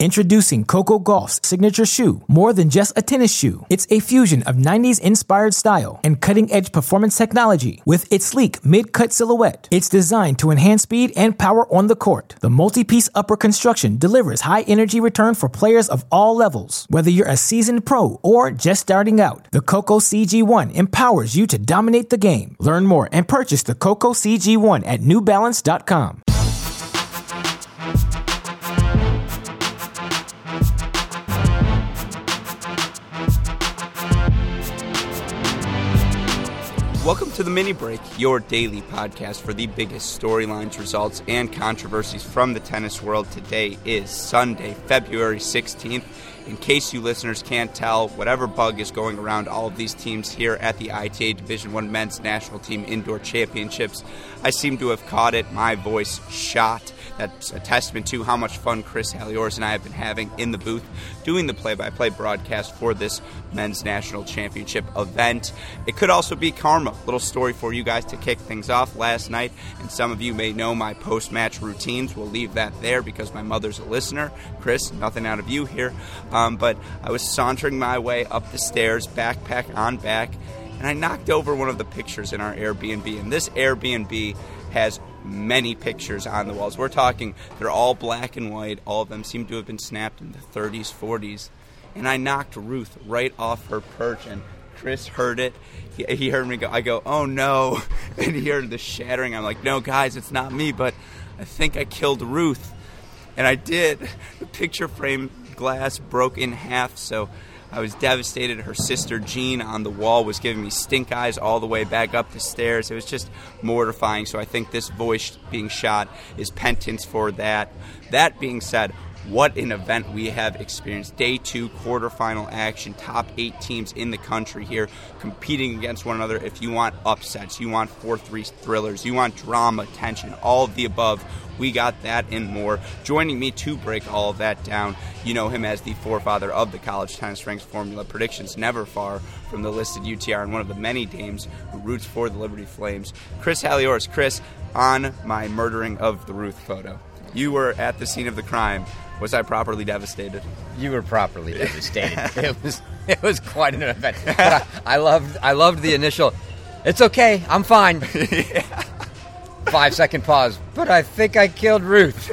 Introducing Coco Gauff's signature shoe, more than just a tennis shoe. It's a fusion of 90s-inspired style and cutting-edge performance technology. With its sleek mid-cut silhouette, it's designed to enhance speed and power on the court. The multi-piece upper construction delivers high-energy return for players of all levels. Whether you're a seasoned pro or just starting out, the Coco CG1 empowers you to dominate the game. Learn more and purchase the Coco CG1 at NewBalance.com. Welcome to the Mini Break, your daily podcast for the biggest storylines, results, and controversies from the tennis world. Today is Sunday, February 16th. In case you listeners can't tell, whatever bug is going around all of these teams here at the ITA Division I Men's National Team Indoor Championships, I seem to have caught it. My voice shot. That's a testament to how much fun Chris Haliors and I have been having in the booth doing the play-by-play broadcast for this Men's National Championship event. It could also be karma. Little story for you guys to kick things off last night, and some of you may know my post-match routines. We'll leave that there because my mother's a listener. Chris, nothing out of you here. But I was sauntering my way up the stairs, backpack on back, and I knocked over one of the pictures in our Airbnb. And this Airbnb has many pictures on the walls. We're talking, they're all black and white. All of them seem to have been snapped in the 30s, 40s. And I knocked Ruth right off her perch, and Chris heard it. He heard me go, I go, oh no. And he heard the shattering. I'm like, no, guys, it's not me, but I think I killed Ruth. And I did. The picture frame glass broke in half, so I was devastated. Her sister Jean on the wall was giving me stink eyes all the way back up the stairs. It was just mortifying, so I think this voice being shot is penance for that. That being said, what an event we have experienced. Day 2, quarterfinal action, top 8 teams in the country here competing against one another. If you want upsets, you want 4-3 thrillers, you want drama, tension, all of the above, we got that and more. Joining me to break all of that down, you know him as the forefather of the College Tennis Ranks Formula Predictions, never far from the listed UTR and one of the many dames who roots for the Liberty Flames, Chris Haliors. Chris, on my murdering of the Ruth photo, you were at the scene of the crime. Was I properly devastated? You were properly devastated. It was quite an event. But I loved the initial, it's okay, I'm fine. Yeah. 5-second pause. But I think I killed Ruth.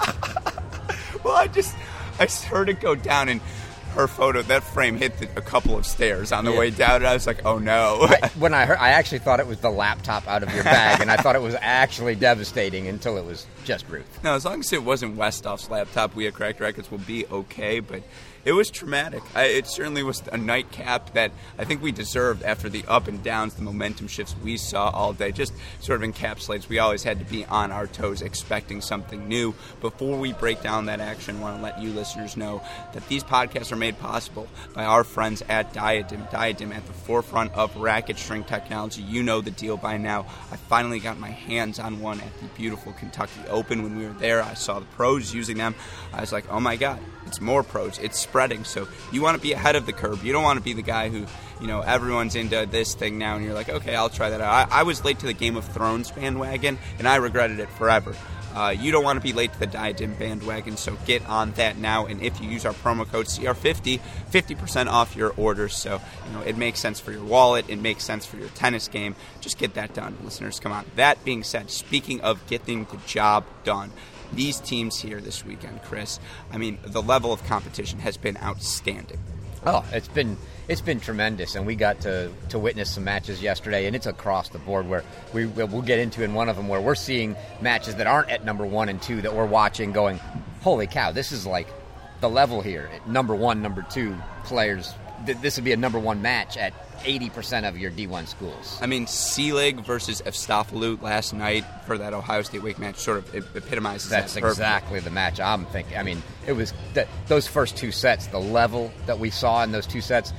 Well, I heard it go down, and her photo, that frame hit a couple of stairs on the way down, and I was like, oh no. I actually thought it was the laptop out of your bag, and I thought it was actually devastating until it was just Ruth. No, as long as it wasn't Westhoff's laptop, we at Cracked Rackets will be okay, but it was traumatic. It certainly was a nightcap that I think we deserved after the up and downs, the momentum shifts we saw all day. Just sort of encapsulates. We always had to be on our toes, expecting something new. Before we break down that action, I want to let you listeners know that these podcasts are made possible by our friends at Diadem. Diadem at the forefront of racket string technology. You know the deal by now. I finally got my hands on one at the beautiful Kentucky Open. When we were there, I saw the pros using them. I was like, oh my God, it's more pros. It's spreading. So you want to be ahead of the curve. You don't want to be the guy who, everyone's into this thing now, and you're like, okay, I'll try that out. I was late to the Game of Thrones bandwagon, and I regretted it forever. You don't want to be late to the Diadem bandwagon, so get on that now. And if you use our promo code CR50, 50% off your orders. So, it makes sense for your wallet. It makes sense for your tennis game. Just get that done, listeners. Come on. That being said, speaking of getting the job done, these teams here this weekend, Chris, the level of competition has been outstanding. Oh, it's been tremendous, and we got to witness some matches yesterday, and it's across the board where we'll get into in one of them where we're seeing matches that aren't at number 1 and 2 that we're watching going, holy cow, this is like the level here. Number 1, number 2 players, this would be a number 1 match at 80% of your D1 schools. Selig versus Evstopoulos last night for that Ohio State Wake match sort of epitomizes that. That's exactly the match I'm thinking. It was those first 2 sets, the level that we saw in those 2 sets,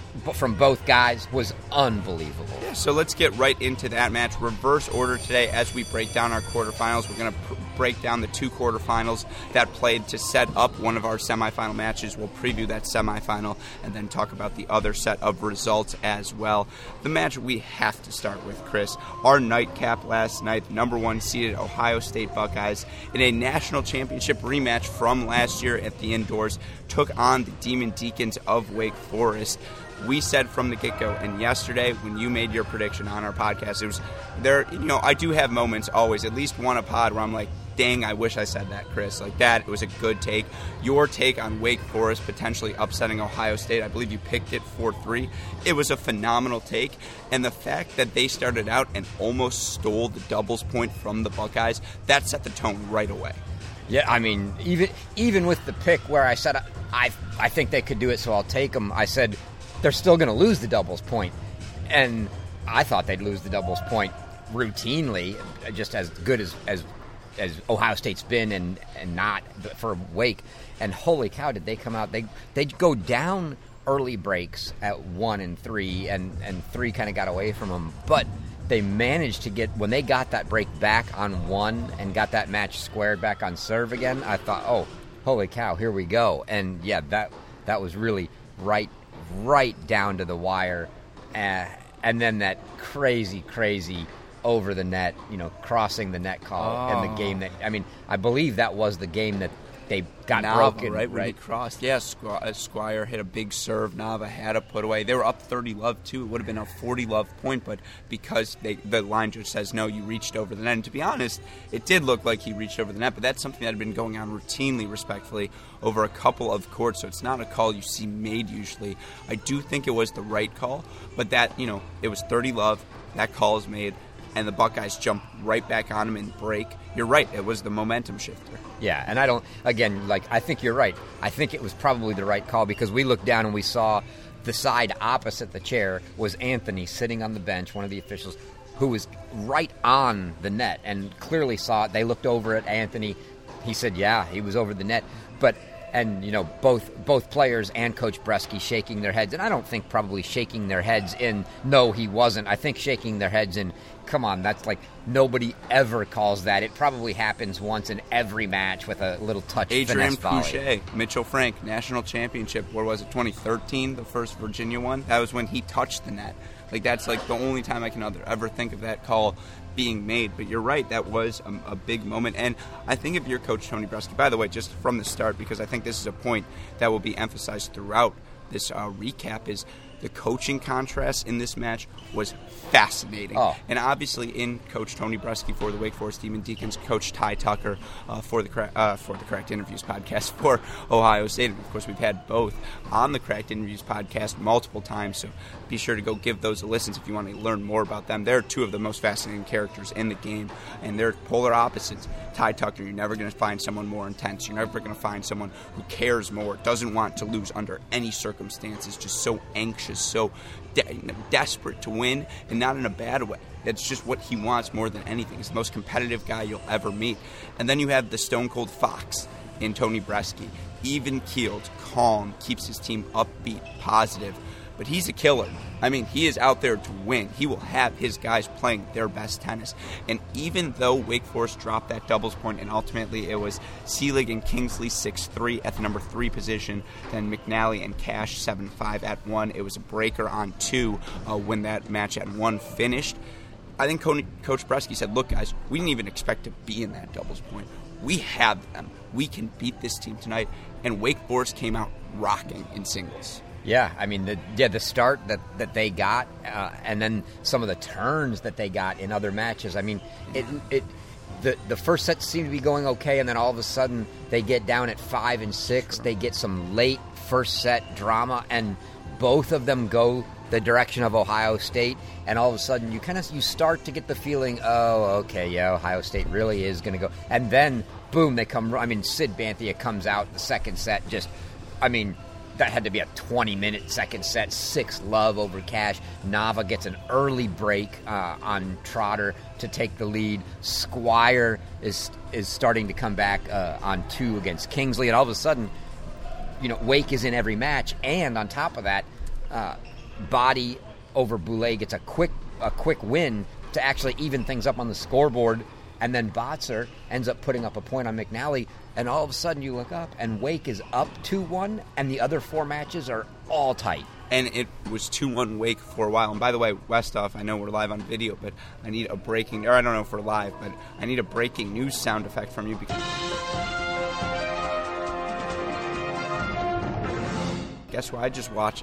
from both guys was unbelievable. Yeah, so let's get right into that match. Reverse order today as we break down our quarterfinals. We're going to break down the 2 quarterfinals that played to set up one of our semifinal matches. We'll preview that semifinal and then talk about the other set of results as well. The match we have to start with, Chris, our nightcap last night, number 1 seeded Ohio State Buckeyes in a national championship rematch from last year at the indoors took on the Demon Deacons of Wake Forest. We said from the get-go, and yesterday when you made your prediction on our podcast, it was there. I do have moments always, at least one a pod, where I'm like, dang, I wish I said that, Chris. Like that, it was a good take. Your take on Wake Forest potentially upsetting Ohio State, I believe you picked it 4-3. It was a phenomenal take, and the fact that they started out and almost stole the doubles point from the Buckeyes, that set the tone right away. Yeah, I mean, even with the pick where I said I think they could do it, so I'll take them, I said they're still going to lose the doubles point. And I thought they'd lose the doubles point routinely, just as good as Ohio State's been and not for Wake. And holy cow, did they come out. They go down early breaks at 1 and 3, and 3 kind of got away from them. But they managed to get, when they got that break back on 1 and got that match squared back on serve again, I thought, oh, holy cow, here we go. And yeah, that was really right down to the wire, and then that crazy over the net, crossing the net call in the game that, I mean, I believe that was the game that they got broken. Right when he crossed. Yeah, Squire hit a big serve. Nava had a put away. They were up 30-love, too. It would have been a 40-love point, but because the line judge says, no, you reached over the net. And to be honest, it did look like he reached over the net, but that's something that had been going on routinely, respectfully, over a couple of courts, so it's not a call you see made usually. I do think it was the right call, but that, it was 30-love. That call is made, and the Buckeyes jump right back on him and break. You're right. It was the momentum shifter. Yeah, and I think you're right. I think it was probably the right call because we looked down and we saw the side opposite the chair was Anthony sitting on the bench, one of the officials, who was right on the net and clearly saw it. They looked over at Anthony. He said, yeah, he was over the net. And both players and Coach Bresky shaking their heads. And I don't think probably shaking their heads in, no, he wasn't. I think shaking their heads in, come on, that's like nobody ever calls that. It probably happens once in every match with a little touch Adrian finesse volley. Pouchet, Mitchell Frank, national championship, where was it, 2013, the first Virginia one? That was when he touched the net. Like, that's like the only time I can ever think of that call being made. But you're right, that was a big moment. And I think if you're Coach Tony Bresky, by the way, just from the start, because I think this is a point that will be emphasized throughout this recap, is the coaching contrast in this match was fascinating. Oh. And obviously in Coach Tony Bresky for the Wake Forest Demon Deacons, Coach Ty Tucker for the Cracked Interviews podcast for Ohio State. And of course, we've had both on the Cracked Interviews podcast multiple times, so be sure to go give those a listen if you want to learn more about them. They're two of the most fascinating characters in the game, and they're polar opposites. Ty Tucker, you're never going to find someone more intense. You're never going to find someone who cares more, doesn't want to lose under any circumstances, just so anxious, so desperate to win, and not in a bad way. It's just what he wants more than anything. He's the most competitive guy you'll ever meet. And then you have the Stone Cold Fox in Tony Bresky. Even-keeled, calm, keeps his team upbeat, positive. But he's a killer. I mean, he is out there to win. He will have his guys playing their best tennis. And even though Wake Forest dropped that doubles point, and ultimately it was Seelig and Kingsley 6-3 at the number 3 position, then McNally and Cash 7-5 at 1. It was a breaker on 2 when that match at 1 finished. I think Coach Bresky said, look, guys, we didn't even expect to be in that doubles point. We have them. We can beat this team tonight. And Wake Forest came out rocking in singles. Yeah, I mean, the start that they got, and then some of the turns that they got in other matches. I mean, the first set seemed to be going okay, and then all of a sudden they get down at 5 and 6. They get some late first set drama, and both of them go the direction of Ohio State. And all of a sudden you start to get the feeling, oh, okay, yeah, Ohio State really is going to go. And then boom, they come. I mean, Sid Banthia comes out the second set. That had to be a 20-minute second set, 6-love over Cash. Nava gets an early break on Trotter to take the lead. Squire is starting to come back on 2 against Kingsley. And all of a sudden, Wake is in every match. And on top of that, Body over Boulay gets a quick win to actually even things up on the scoreboard, and then Botzer ends up putting up a point on McNally, and all of a sudden you look up, and Wake is up 2-1, and the other 4 matches are all tight. And it was 2-1 Wake for a while. And by the way, Westhoff, I know we're live on video, but I need a breaking, or I don't know if we're live, but I need a breaking news sound effect from you because... Guess what I just watched?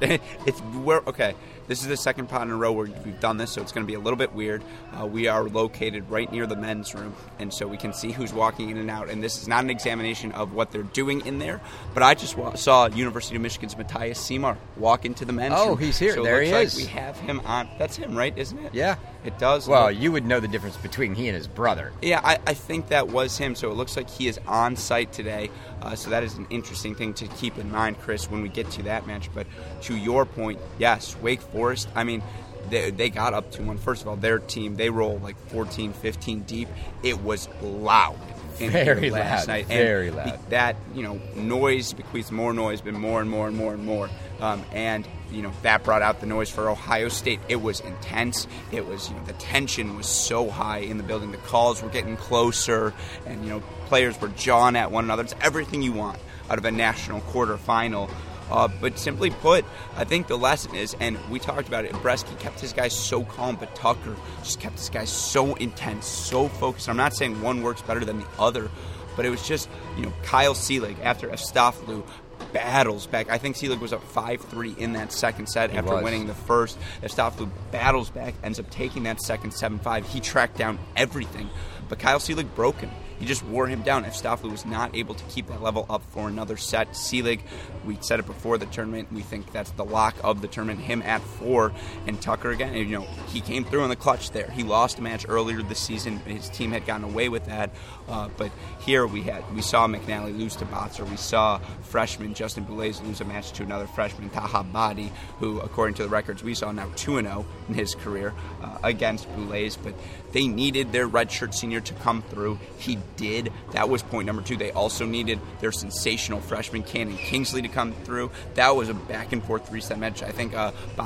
Okay, this is the second pod in a row where we've done this, so it's going to be a little bit weird. We are located right near the men's room, and so we can see who's walking in and out. And this is not an examination of what they're doing in there, but I just saw University of Michigan's Matthias Seymour walk into the men's room. Oh, he's here. So there he is. Like we have him on. That's him, right? Isn't it? Yeah. It does. Well, you would know the difference between he and his brother. Yeah, I think that was him. So it looks like he is on site today. So that is an interesting thing to keep in mind, Chris, when we get to that match. But to your point, yes, Wake Forest, I mean, they got up 2-1. First of all, their team, they roll like 14, 15 deep. It was loud. Very last loud. Night. Very and loud. That, noise bequeaths more noise, but more and more and more and more. And that brought out the noise for Ohio State. It was intense. It was, the tension was so high in the building. The calls were getting closer, and, players were jawing at one another. It's everything you want out of a national quarterfinal. But simply put, I think the lesson is, and we talked about it, Bresky kept his guys so calm, but Tucker just kept his guys so intense, so focused. I'm not saying one works better than the other, but it was just, Kyle Seelig, after Efstathoglu, battles back. I think Seelig was up 5-3 in that second set after winning the first. Efstathoglu battles back, ends up taking that second 7-5. He tracked down everything, but Kyle Seelig broke him. He just wore him down. Efstathoglu was not able to keep that level up for another set. Seelig, we said it before the tournament, we think that's the lock of the tournament, him at 4. And Tucker, again, he came through in the clutch there. He lost a match earlier this season. His team had gotten away with that. But here we saw McNally lose to Botzer. We saw freshman Justin Boulay lose a match to another freshman, Taha Badi, who, according to the records we saw, now 2-0 in his career against Boulay. But they needed their redshirt senior to come through. He did. That was point number 2. They also needed their sensational freshman Cannon Kingsley to come through. That was a back-and-forth 3-set match. I think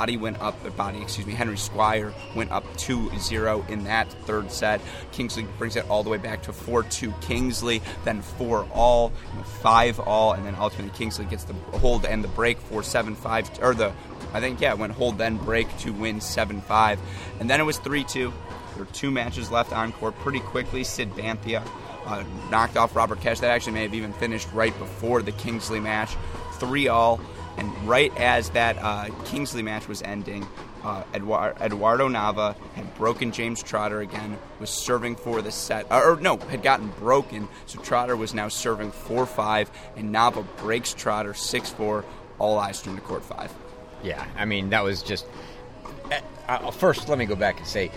Henry Squire went up 2-0 in that third set. Kingsley brings it all the way back to 4-2 Kingsley, then 4-all, 5-all, and then ultimately Kingsley gets the hold and the break for 7-5, went hold then break to win 7-5. And then it was 3-2. There were 2 matches left on court pretty quickly. Sid Banthia knocked off Robert Cash. That actually may have even finished right before the Kingsley match. 3-all. And right as that Kingsley match was ending, Eduardo Nava had broken James Trotter again, was serving for the set. Had gotten broken. So Trotter was now serving 4-5, and Nava breaks Trotter 6-4. All eyes turn to court 5. Yeah, I mean, that was just... first, let me go back and say,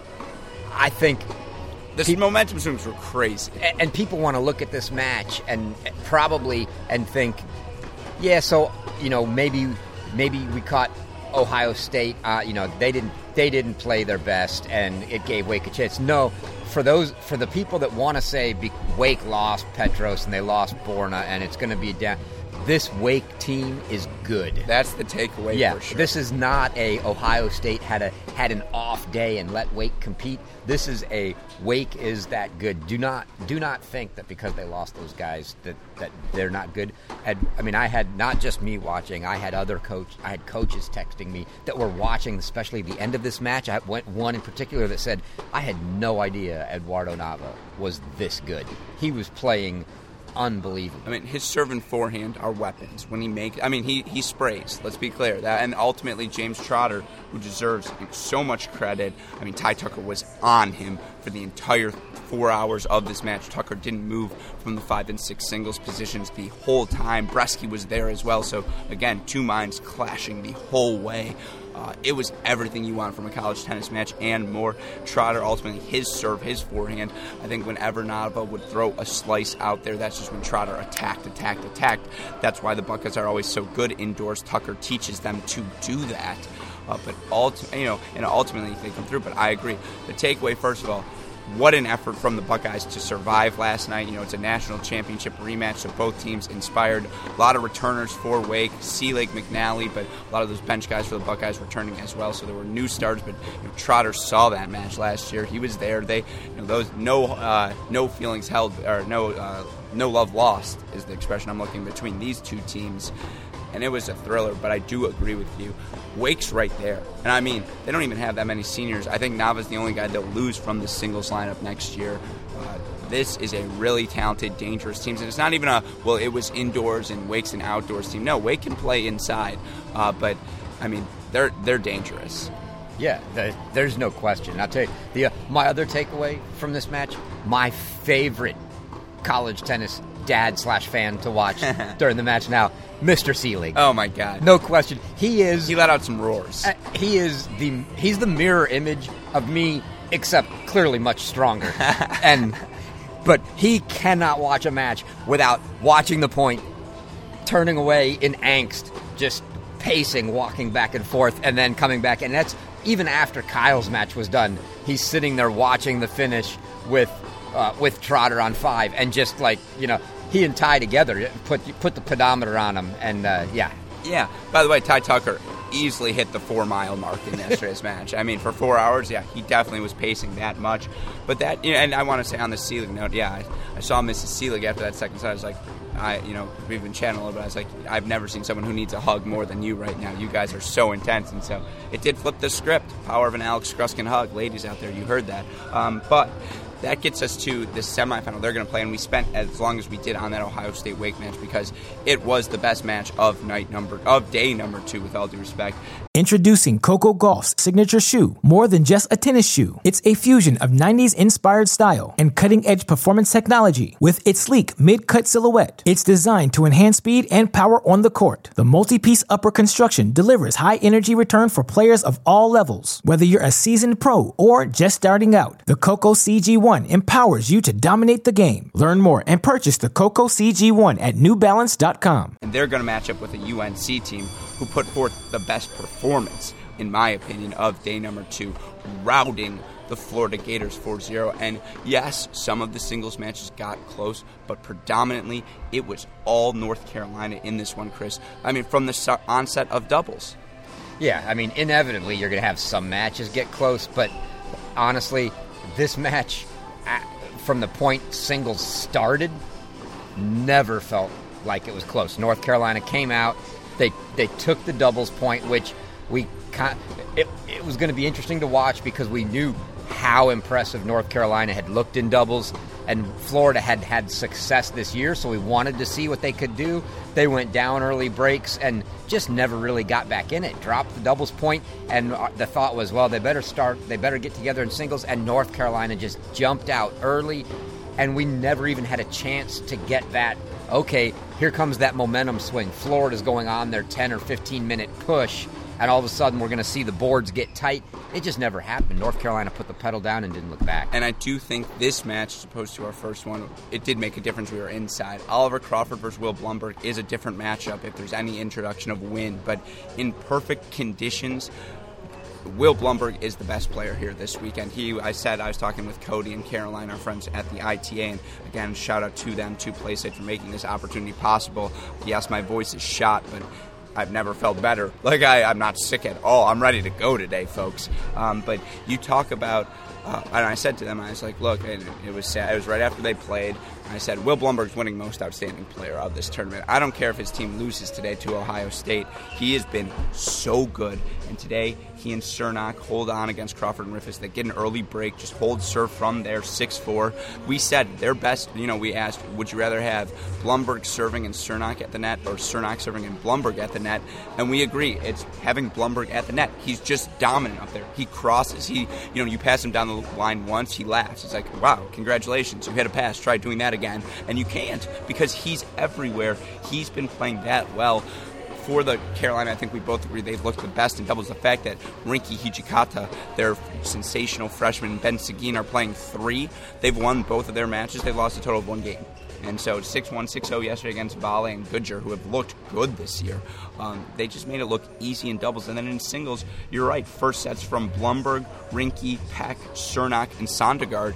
I think... The momentum swings were crazy. And people want to look at this match and probably think, yeah, so, maybe we caught Ohio State, they didn't play their best and it gave Wake a chance. No, for the people that want to say Wake lost Petros and they lost Borna and it's going to be down, this Wake team is good. That's the takeaway. Yeah, for sure. This is not a Ohio State had an off day and let Wake compete. This is a Wake is that good. Do not think that because they lost those guys that they're not good. I had not just me watching. I had coaches texting me that were watching, especially the end of this match. I went one in particular that said, I had no idea Eduardo Nava was this good. He was playing unbelievable. I mean, his serve and forehand are weapons. When he makes, he sprays. Let's be clear. And ultimately, James Trotter, who deserves so much credit. Ty Tucker was on him for the entire 4 hours of this match. Tucker didn't move from the 5 and 6 singles positions the whole time. Bresky was there as well. So again, 2 minds clashing the whole way. It was everything you want from a college tennis match and more. Trotter, ultimately, his serve, his forehand. I think whenever Nava would throw a slice out there, that's just when Trotter attacked. That's why the Buckeyes are always so good indoors. Tucker teaches them to do that. But ultimately they come through. But I agree. The takeaway, first of all, what an effort from the Buckeyes to survive last night. It's a national championship rematch, so both teams inspired. A lot of returners for Wake, Seelig, McNally, but a lot of those bench guys for the Buckeyes returning as well. So there were new starters, but Trotter saw that match last year. He was there. They, those no feelings held, or no love lost is the expression I'm looking between these two teams. And it was a thriller, but I do agree with you. Wake's right there. And I mean, they don't even have that many seniors. I think Nava's the only guy they'll lose from the singles lineup next year. This is a really talented, dangerous team. And it's not even it was indoors and Wake's an outdoors team. No, Wake can play inside. But, I mean, they're dangerous. Yeah, there's no question. I'll tell you, my other takeaway from this match, my favorite college tennis dad/fan to watch during the match now, Mr. Seelig. Oh my God, no question. He let out some roars. He's the mirror image of me, except clearly much stronger. But he cannot watch a match without watching the point, turning away in angst, just pacing, walking back and forth, and then coming back. And that's even after Kyle's match was done. He's sitting there watching the finish with Trotter on 5, and just he and Ty together put the pedometer on him, and Yeah. By the way, Ty Tucker easily hit the 4-mile mark in yesterday's match. I mean, for 4 hours, he definitely was pacing that much. But that, and I want to say on the Seelig note, I saw Mrs. Seelig after that second set. I was like, we've been chatting a little bit. I was like, I've never seen someone who needs a hug more than you right now. You guys are so intense. And so it did flip the script. Power of an Alex Gruskin hug. Ladies out there, you heard that. But that gets us to the semifinal they're going to play, and we spent as long as we did on that Ohio State Wake match because it was the best match of day number 2, with all due respect. Introducing Coco Gauff's signature shoe, more than just a tennis shoe. It's a fusion of 90s inspired style and cutting-edge performance technology. With its sleek mid-cut silhouette, it's designed to enhance speed and power on the court. The multi-piece upper construction delivers high energy return for players of all levels. Whether you're a seasoned pro or just starting out, the Coco CG1 empowers you to dominate the game. Learn more and purchase the Coco CG1 at NewBalance.com. And they're going to match up with a UNC team who put forth the best performance, in my opinion, of day number 2, routing the Florida Gators 4-0. And yes, some of the singles matches got close, but predominantly it was all North Carolina in this one, Chris. I mean, from the onset of doubles. Yeah, I mean, inevitably you're going to have some matches get close, but honestly, this match, from the point singles started, never felt like it was close. North Carolina came out. They took the doubles point, which it was going to be interesting to watch because we knew how impressive North Carolina had looked in doubles, and Florida had success this year, so we wanted to see what they could do. They went down early breaks and just never really got back in it. Dropped the doubles point, and the thought was, well, they better get together in singles, and North Carolina just jumped out early, and we never even had a chance to get that, okay, here comes that momentum swing. Florida's going on their 10 or 15-minute push, and all of a sudden we're going to see the boards get tight. It just never happened. North Carolina put the pedal down and didn't look back. And I do think this match, as opposed to our first one, it did make a difference. We were inside. Oliver Crawford versus Will Blumberg is a different matchup if there's any introduction of wind. But in perfect conditions, Will Blumberg is the best player here this weekend. I was talking with Cody and Caroline, our friends at the ITA, and again, shout out to them, to PlaySite, for making this opportunity possible. Yes, my voice is shot, but I've never felt better. I'm not sick at all. I'm ready to go today, folks. But you talk about, and I said to them, I was like, look, and it was sad. It was right after they played. I said, Will Blumberg's winning most outstanding player of this tournament. I don't care if his team loses today to Ohio State. He has been so good. And today, he and Cernak hold on against Crawford and Riffice. They get an early break, just hold serve from there, 6-4. We said their best, we asked, would you rather have Blumberg serving and Cernak at the net, or Cernak serving and Blumberg at the net? And we agree, it's having Blumberg at the net. He's just dominant up there. He crosses. You pass him down the line once, he laughs. He's like, wow, congratulations, you hit a pass, try doing that again. And you can't, because he's everywhere. He's been playing that well. For the Carolina, I think we both agree they've looked the best in doubles. The fact that Rinky Hijikata, their sensational freshman, Ben Seguin are playing 3. They've won both of their matches. They've lost a total of 1 game. And so 6-1, 6-0 yesterday against Vale and Goodger, who have looked good this year. They just made it look easy in doubles. And then in singles, you're right, first sets from Blumberg, Rinke, Peck, Cernak, and Sondergaard.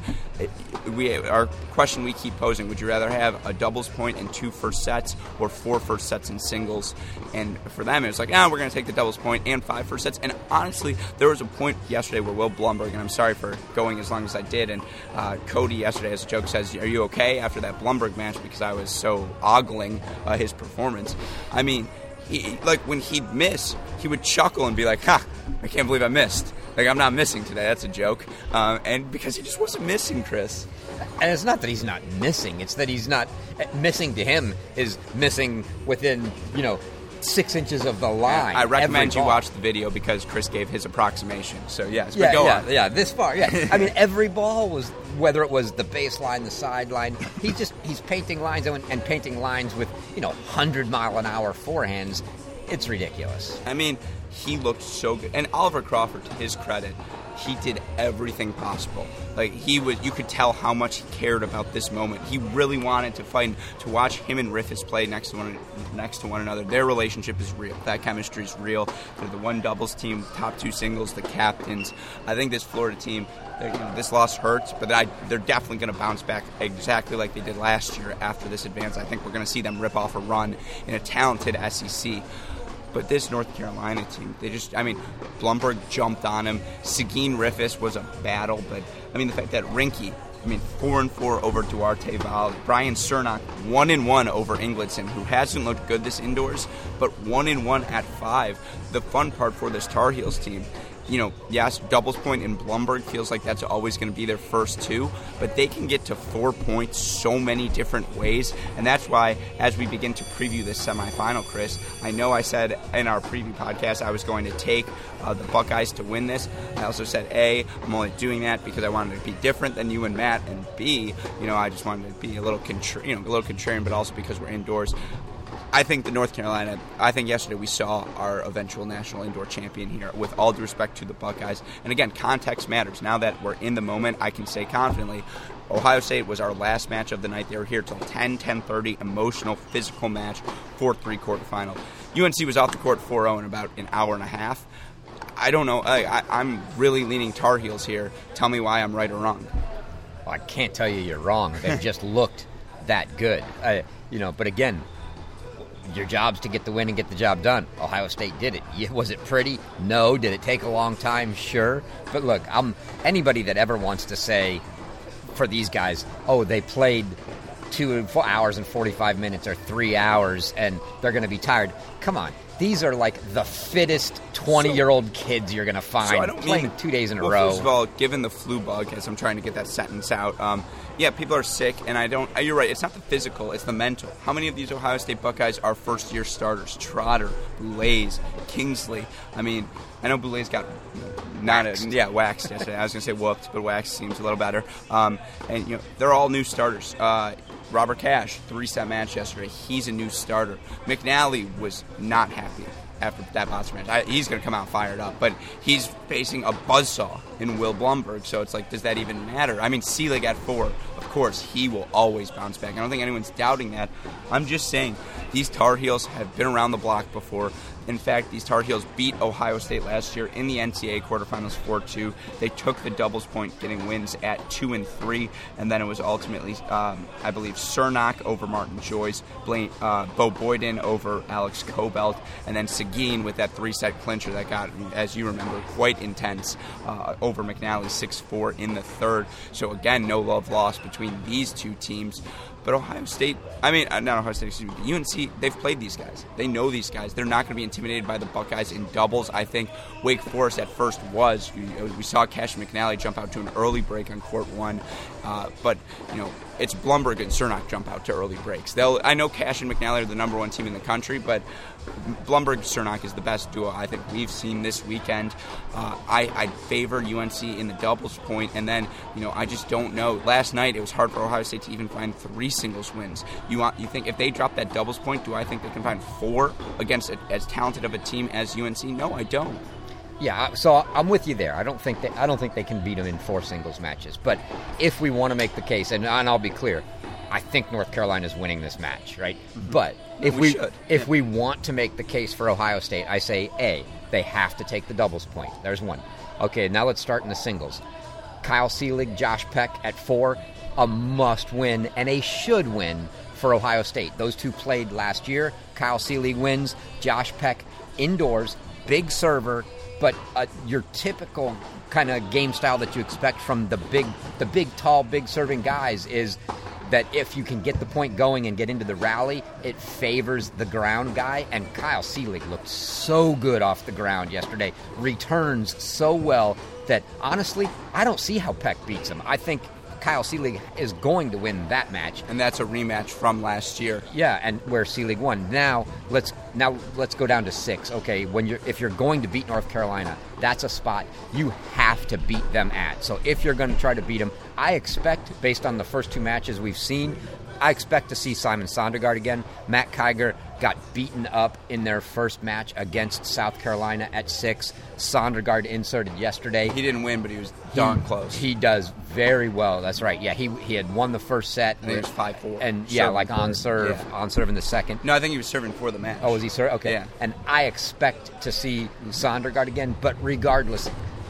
Our question we keep posing, would you rather have a doubles point and 2 first sets or 4 first sets in singles? And for them, it was like, we're going to take the doubles point and 5 first sets. And honestly, there was a point yesterday where Will Blumberg, and I'm sorry for going as long as I did, and Cody yesterday, as a joke, says, are you okay after that Blumberg match? Because I was so ogling his performance. I mean, when he'd miss, he would chuckle and be like, I can't believe I missed. Like, I'm not missing today. That's a joke. And because he just wasn't missing, Chris. And it's not that he's not missing. It's that he's not missing to him is missing within, 6 inches of the line. I recommend you watch the video because Chris gave his approximation. So, yes, but go on. Yeah, this far, yeah. I mean, every ball was, whether it was the baseline, the sideline, he's painting lines and painting lines with, 100-mile-an-hour forehands. It's ridiculous. I mean, he looked so good. And Oliver Crawford, to his credit, he did everything possible. You could tell how much he cared about this moment. He really wanted to fight. To watch him and Riffis play next to one another, their relationship is real. That chemistry is real. They're the one doubles team, top 2 singles, the captains. I think this Florida team, this loss hurts, but they're definitely going to bounce back exactly like they did last year after this advance. I think we're going to see them rip off a run in a talented SEC. But this North Carolina team, Blumberg jumped on him. Seguin Riffis was a battle, but, the fact that Rinke, 4-4 over Duarte Val. Brian Cernak, 1-1 over Ingledson, who hasn't looked good this indoors, but 1-1 at 5. The fun part for this Tar Heels team, yes, doubles point in Blumberg feels like that's always going to be their first 2, but they can get to 4 points so many different ways, and that's why as we begin to preview this semifinal, Chris, I know I said in our preview podcast I was going to take the Buckeyes to win this. I also said, A, I'm only doing that because I wanted to be different than you and Matt, and B, I just wanted to be a little contrarian, but also because we're indoors. I think yesterday we saw our eventual national indoor champion here, with all due respect to the Buckeyes. And again, context matters. Now that we're in the moment, I can say confidently, Ohio State was our last match of the night. They were here till 10:30, emotional, physical match, 4-3 quarterfinal. UNC was off the court 4-0 in about an hour and a half. I don't know. I'm really leaning Tar Heels here. Tell me why I'm right or wrong. Well, I can't tell you you're wrong. They've just looked that good. But again, your job's to get the win and get the job done. Ohio State did it. Was it pretty? No. Did it take a long time? Sure. But look, anybody that ever wants to say for these guys, they played 2 hours and 45 minutes or 3 hours and they're going to be tired. Come on. These are like the fittest 20-year-old kids you're going to find playing 2 days in a row. First of all, given the flu bug, as I'm trying to get that sentence out, people are sick, and you're right, it's not the physical, it's the mental. How many of these Ohio State Buckeyes are first-year starters? Trotter, Boulez, Kingsley. I know Boulez got waxed yesterday. I was going to say whooped, but waxed seems a little better. They're all new starters. Robert Cash, 3-set match yesterday. He's a new starter. McNally was not happy after that Boston match. He's going to come out fired up, but he's facing a buzzsaw in Will Blumberg, so it's like, does that even matter? Seelig at 4, of course, he will always bounce back. I don't think anyone's doubting that. I'm just saying, these Tar Heels have been around the block before. In fact, these Tar Heels beat Ohio State last year in the NCAA quarterfinals 4-2. They took the doubles point, getting wins at 2 and 3, and then it was ultimately, I believe, Cernak over Martin Joyce, Bo Boyden over Alex Cobelt, and then Seguin with that 3-set clincher that got, as you remember, quite intense over McNally 6-4 in the third. So again, no love lost between these two teams. But Ohio State, not Ohio State, excuse me, UNC, they've played these guys. They know these guys. They're not going to be intimidated by the Buckeyes in doubles. I think Wake Forest at first was. We saw Cash and McNally jump out to an early break on court 1. But it's Blumberg and Cernak jump out to early breaks. I know Cash and McNally are the number 1 team in the country, but Blumberg Cernak is the best duo I think we've seen this weekend. I'd favor UNC in the doubles point, and then I just don't know. Last night it was hard for Ohio State to even find 3 singles wins. You think if they drop that doubles point, do I think they can find 4 against as talented of a team as UNC? No, I don't. Yeah, so I'm with you there. I don't think they can beat them in 4 singles matches. But if we want to make the case, and I'll be clear, I think North Carolina's winning this match, right? Mm-hmm. But if we we want to make the case for Ohio State, I say A, they have to take the doubles point. There's one. Okay, now let's start in the singles. Kyle Seelig, Josh Peck at 4, a must win and a should win for Ohio State. Those two played last year. Kyle Seelig wins. Josh Peck indoors, big server, but your typical kind of game style that you expect from the big, tall, big serving guys is that if you can get the point going and get into the rally, it favors the ground guy. And Kyle Seelig looked so good off the ground yesterday. Returns so well that, honestly, I don't see how Peck beats him. I think Kyle Seelig is going to win that match. And that's a rematch from last year. Yeah, and where Seelig won. Now let's go down to 6. Okay, if you're going to beat North Carolina, that's a spot you have to beat them at. So if you're going to try to beat them, I expect, based on the first 2 matches we've seen, I expect to see Simon Sondergaard again. Matt Kiger got beaten up in their first match against South Carolina at 6. Sondergaard inserted yesterday. He didn't win, but he was darn close. He does very well. That's right. Yeah, he had won the first set. I think it was 5-4. And yeah, like on serve in the second. No, I think he was serving for the match. Oh, was he serving? Okay. Yeah. And I expect to see Sondergaard again, but regardless,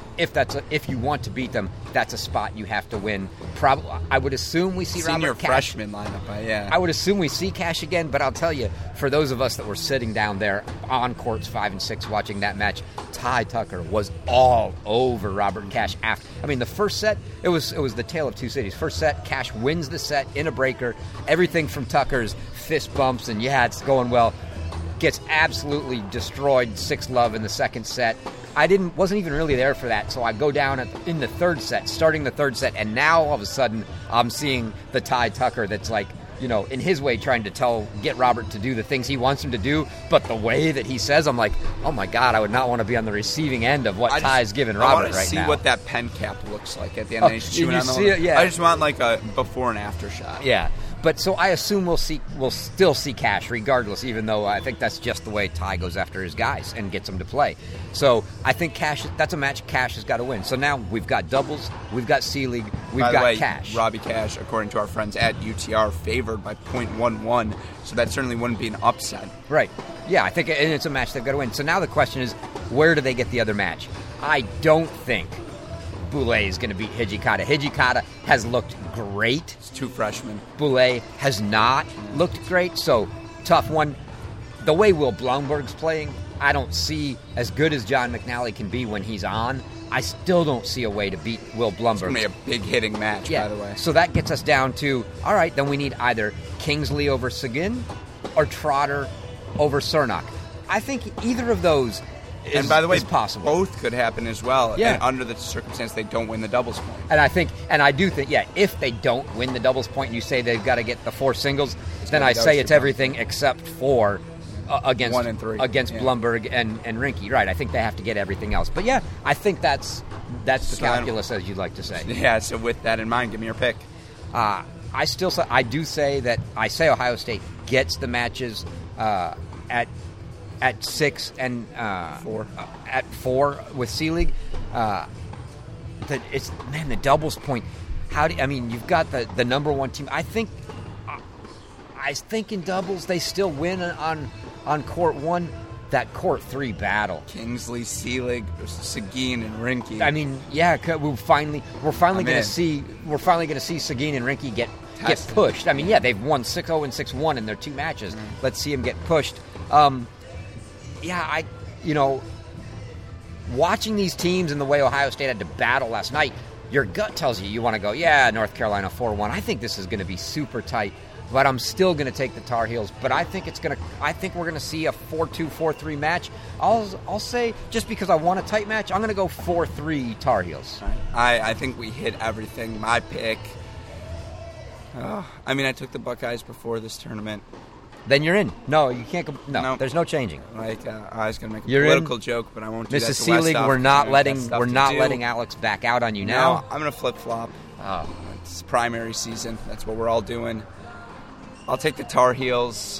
if you want to beat them, that's a spot you have to win. Probably, I would assume we see Senior Robert Cash. freshman lineup, yeah. I would assume we see Cash again, but I'll tell you, for those of us that were sitting down there on courts 5 and 6 watching that match, Ty Tucker was all over Robert Cash. The first set, it was the tale of two cities. First set, Cash wins the set in a breaker. Everything from Tucker's fist bumps and it's going well. Gets absolutely destroyed 6-love in the second set. Wasn't even really there for that, so I go down in the third set, starting the third set, and now all of a sudden I'm seeing the Ty Tucker that's like, in his way trying to get Robert to do the things he wants him to do, but the way that he says, I'm like, oh my God, I would not want to be on the receiving end of what Ty's giving Robert right now. I want to see what that pen cap looks like at the end. Yeah. I just want like a before and after shot. Yeah. But so I assume we'll still see Cash regardless, even though I think that's just the way Ty goes after his guys and gets them to play. So I think that's a match Cash has got to win. So now we've got doubles, we've got Seelig, we've got Cash. Robbie Cash, according to our friends at UTR, favored by 0.11, so that certainly wouldn't be an upset. Right. Yeah, I think it's a match they've got to win. So now the question is, where do they get the other match? I don't think Boulay is going to beat Hijikata. Hijikata has looked great. It's 2 freshmen. Boulay has not looked great, so tough one. The way Will Blumberg's playing, I don't see as good as John McNally can be when he's on. I still don't see a way to beat Will Blumberg. It's going to be a big hitting match, by the way. So that gets us down to, all right, then we need either Kingsley over Seguin or Trotter over Cernak. I think either of those and by the way, possible. Both could happen as well. Yeah. And under the circumstance they don't win the doubles point. And I do think, if they don't win the doubles point and you say they've got to get the 4 singles, then I say it's everything except for against 1 and 3 against Blumberg and Rinke. Right. I think they have to get everything else. But I think that's the calculus, as you'd like to say. Yeah, so with that in mind, give me your pick. I say Ohio State gets the matches at 6 and 4. At 4 with Seelig. The doubles point. You've got the number 1 team. I think in doubles they still win on court 1. That court 3 battle. Kingsley, Seelig, Seguin, and Rinke. We're finally going to see Seguin and Rinke get pushed. They've won 6-0 and 6-1 in their 2 matches. Mm-hmm. Let's see them get pushed. Watching these teams and the way Ohio State had to battle last night, your gut tells you want to go, North Carolina 4-1. I think this is going to be super tight, but I'm still going to take the Tar Heels. But I think we're going to see a 4-2, 4-3 match. I'll say, just because I want a tight match, I'm going to go 4-3 Tar Heels. I think we hit everything. My pick. I took the Buckeyes before this tournament. Then you're in. No, you can't. No, there's no changing. I was going to make a political joke, but I won't do that. Mrs. Seelig, we're not letting Alex back out on you now. No, I'm going to flip flop. Oh, it's primary season. That's what we're all doing. I'll take the Tar Heels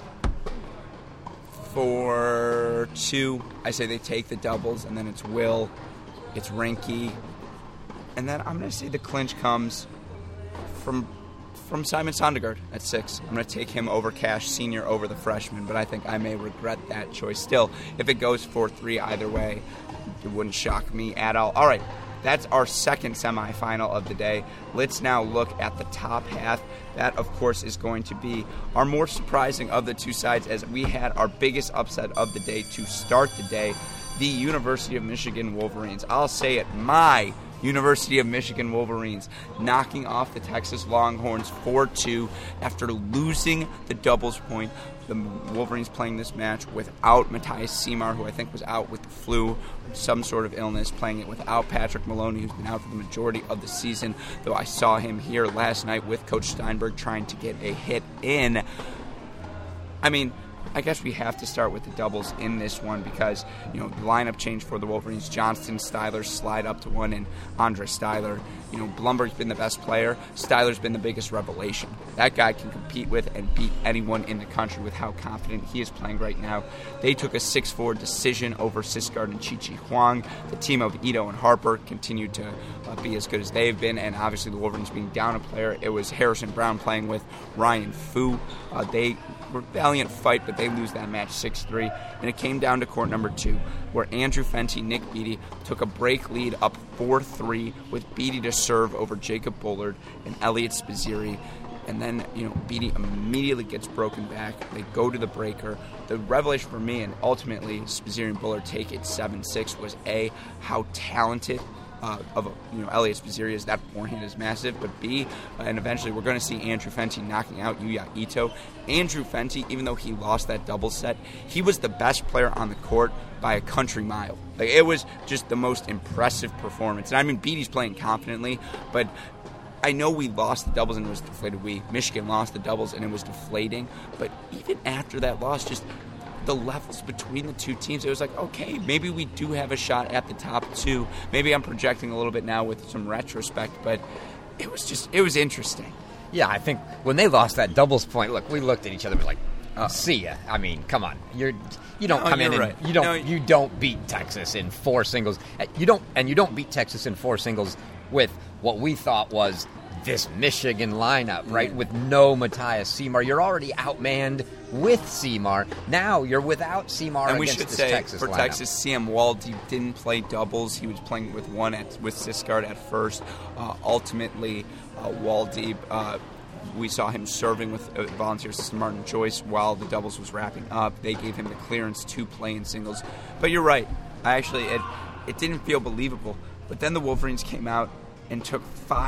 for 2. I say they take the doubles, and then it's Will, it's Rinke, and then I'm going to say the clinch comes from from Simon Sondergaard at 6. I'm going to take him over Cash Sr. over the freshman, but I think I may regret that choice. Still, if it goes 4-3 either way, it wouldn't shock me at all. All right, that's our second semifinal of the day. Let's now look at the top half. That, of course, is going to be our more surprising of the two sides, as we had our biggest upset of the day to start the day, the University of Michigan Wolverines. I'll say it, my University of Michigan Wolverines knocking off the Texas Longhorns 4-2 after losing the doubles point. The Wolverines playing this match without Matthias Seymour, who I think was out with the flu, some sort of illness, playing it without Patrick Maloney, who's been out for the majority of the season, though I saw him here last night with Coach Steinberg trying to get a hit in. I mean, I guess we have to start with the doubles in this one because, the lineup change for the Wolverines. Johnston, Styler slide up to one, and Andre Styler. Blumberg's been the best player. Styler's been the biggest revelation. That guy can compete with and beat anyone in the country with how confident he is playing right now. They took a 6-4 decision over Siskard and Chi-Chi Huang. The team of Ito and Harper continued to be as good as they've been, and obviously the Wolverines being down a player. It was Harrison Brown playing with Ryan Fu. They were a valiant fight, but they lose that match 6-3, and it came down to court number 2, where Andrew Fenty, Nick Beattie took a break lead up 4-3 with Beattie to serve over Jacob Bullard and Elliot Spizzirri. And then, Beattie immediately gets broken back. They go to the breaker. The revelation for me, and ultimately Spizzirri and Bullard take it 7-6, was A, how talented Elliot Spizzirri is. That forehand is massive. But B, and eventually we're going to see Andrew Fenty knocking out Yuya Ito. Andrew Fenty, even though he lost that double set, he was the best player on the court by a country mile. It was just the most impressive performance. And I mean, Beattie's playing confidently, but I know we lost the doubles and it was deflated. Michigan lost the doubles and it was deflating. But even after that loss, just the levels between the two teams, it was like, okay, maybe we do have a shot at the top 2. Maybe I'm projecting a little bit now with some retrospect, but it was interesting. Yeah, I think when they lost that doubles point, look, we looked at each other and was like, see ya. I mean, come on. You don't come in right. and you don't beat Texas in 4 singles. You don't beat Texas in 4 singles with what we thought was this Michigan lineup, right? With no Matthias Seymour. You're already outmanned with Seymour. Now you're without Seymour and against this Texas lineup. And we should say, for Texas, Sam Waldy didn't play doubles. He was playing with one with Siskard at first. Ultimately, Waldy, we saw him serving with volunteer assistant Martin Joyce while the doubles was wrapping up. They gave him the clearance to play in singles. But you're right. It didn't feel believable. But then the Wolverines came out and took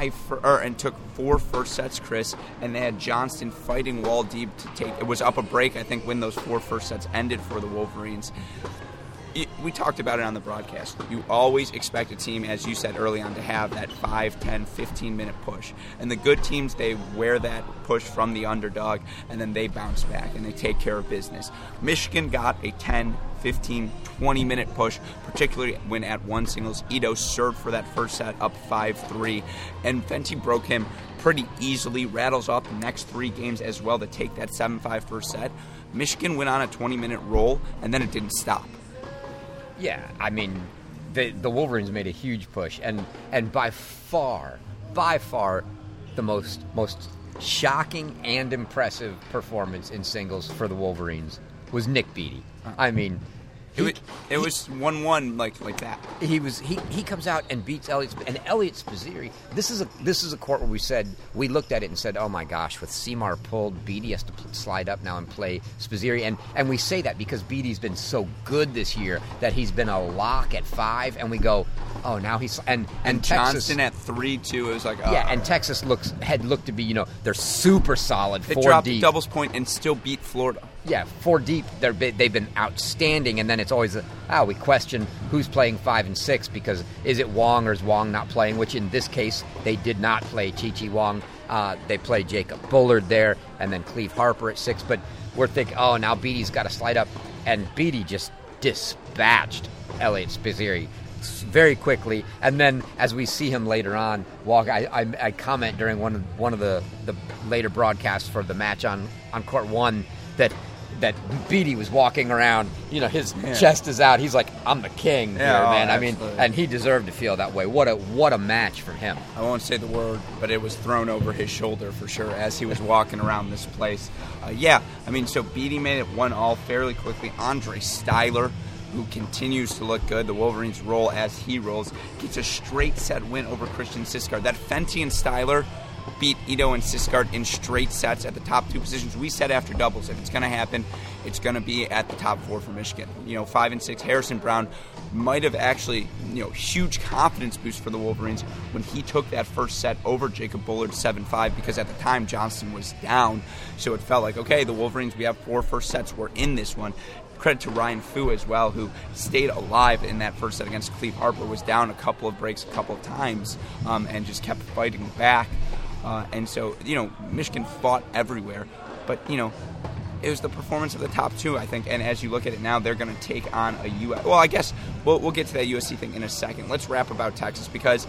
4 first sets, Chris, and they had Johnston fighting Waldeeb to take. It was up a break, I think, when those 4 first sets ended for the Wolverines. We talked about it on the broadcast. You always expect a team, as you said early on, to have that 5, 10, 15-minute push. And the good teams, they wear that push from the underdog, and then they bounce back, and they take care of business. Michigan got a 10, 15, 20-minute push, particularly when at one singles. Ito served for that first set up 5-3, and Fenty broke him pretty easily, rattles off the next 3 games as well to take that 7-5 first set. Michigan went on a 20-minute roll, and then it didn't stop. Yeah, I mean, the Wolverines made a huge push, and by far, the most shocking and impressive performance in singles for the Wolverines was Nick Beattie. I mean, it was 1-1 like that. He comes out and beats Elliot Spizzirri. This is a court where we looked at it and said, oh my gosh, with Seymour pulled, Beattie has to slide up now and play Spizzirri, and we say that because Beattie's been so good this year that he's been a lock at 5, and we go, oh, now he's and Texas, Johnston at 3-2. It was like, yeah, and Texas had looked to be, they're super solid. They 4 dropped deep. the doubles point and still beat Florida. Yeah, 4 deep. They've been outstanding, and then it's always we question who's playing 5 and 6 because is it Wong or is Wong not playing? Which in this case they did not play Chi-Chi Wong. They played Jacob Bullard there, and then Cleve Harper at 6. But we're thinking, oh, now Beattie's got to slide up, and Beattie just dispatched Elliot Spizzirri very quickly. And then as we see him later on walk, I comment during one of the later broadcasts for the match on court 1 that that Beatty was walking around, his chest is out. He's like, I'm the king here, man. Absolutely. And he deserved to feel that way. What a match for him. I won't say the word, but it was thrown over his shoulder for sure as he was walking around this place. So Beatty made it 1-1 fairly quickly. Andre Styler, who continues to look good, the Wolverines roll as he rolls, gets a straight set win over Christian Siskard. That Fenty and Styler beat Ito and Siskard in straight sets at the top 2 positions. We said after doubles, if it's going to happen, it's going to be at the top 4 for Michigan. 5 and 6, Harrison Brown might have actually, huge confidence boost for the Wolverines when he took that first set over Jacob Bullard 7-5, because at the time Johnston was down. So it felt like, okay, the Wolverines, we have 4 first sets. We're in this one. Credit to Ryan Fu as well, who stayed alive in that first set against Cleve Harper, was down a couple of breaks a couple of times, and just kept fighting back. And so, Michigan fought everywhere. But, it was the performance of the top 2, I think. And as you look at it now, they're going to take on a USC. Well, I guess we'll get to that USC thing in a second. Let's wrap about Texas because,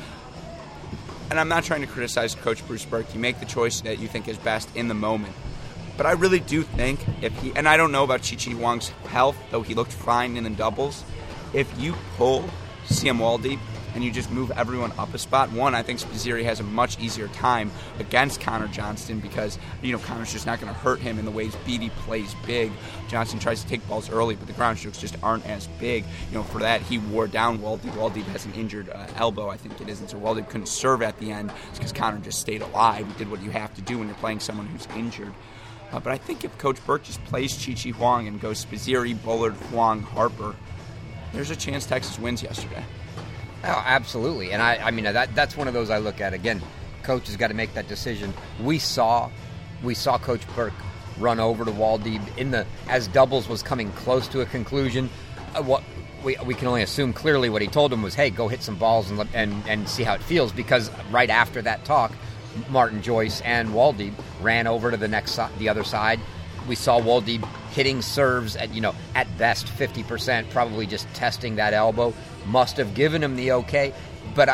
and I'm not trying to criticize Coach Bruce Burke. You make the choice that you think is best in the moment. But I really do think and I don't know about Chi-Chi Huang's health, though he looked fine in the doubles. If you pull Siem Waldeep and you just move everyone up a spot, I think Spizzirri has a much easier time against Connor Johnston because, Connor's just not going to hurt him in the ways Beatty plays big. Johnston tries to take balls early, but the ground strokes just aren't as big. For that, he wore down Waldeep. Waldeep has an injured elbow, I think it is, and so Waldeep couldn't serve at the end because Connor just stayed alive. He did what you have to do when you're playing someone who's injured. But I think if Coach Burke just plays Chi-Chi Huang and goes Spizzirri, Bullard, Huang, Harper, there's a chance Texas wins yesterday. Oh, absolutely. And that's one of those I look at. Again, Coach has got to make that decision. We saw Coach Burke run over to Waldeep as doubles was coming close to a conclusion. What we can only assume clearly what he told him was, hey, go hit some balls and see how it feels, because right after that talk, Martin Joyce and Waldeep ran over to the other side. We saw Waldeep hitting serves at best 50%, probably just testing that elbow. Must have given him the okay, but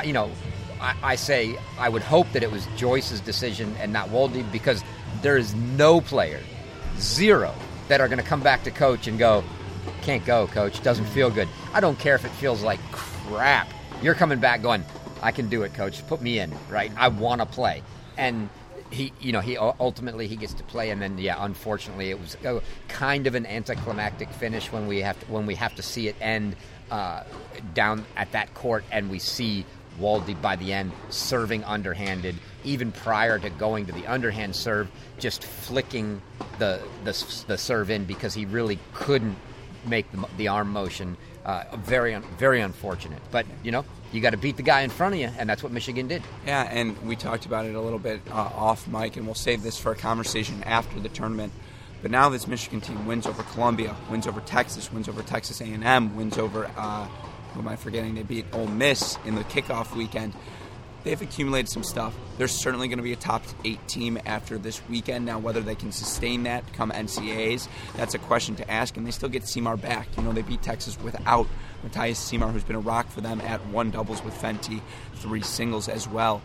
I say I would hope that it was Joyce's decision and not Waldeep, because there is no player, 0, that are going to come back to Coach and go, can't go, Coach, doesn't feel good. I don't care if it feels like crap. You're coming back going, I can do it, Coach. Put me in, right? I want to play. And he ultimately he gets to play, and then unfortunately it was kind of an anticlimactic finish when we have to see it end down at that court, and we see Waldeep by the end serving underhanded, even prior to going to the underhand serve, just flicking the serve in because he really couldn't make the arm motion. Very, very unfortunate. But, you got to beat the guy in front of you, and that's what Michigan did. Yeah, and we talked about it a little bit off mic, and we'll save this for a conversation after the tournament. But now this Michigan team wins over Columbia, wins over Texas, wins over Texas A&M, wins over, who am I forgetting? They beat Ole Miss in the kickoff weekend. They've accumulated some stuff. They're certainly going to be a top 8 team after this weekend. Now, whether they can sustain that come NCAAs, that's a question to ask. And they still get Seymour back. They beat Texas without Matthias Seymour, who's been a rock for them at 1 doubles with Fenty, 3 singles as well.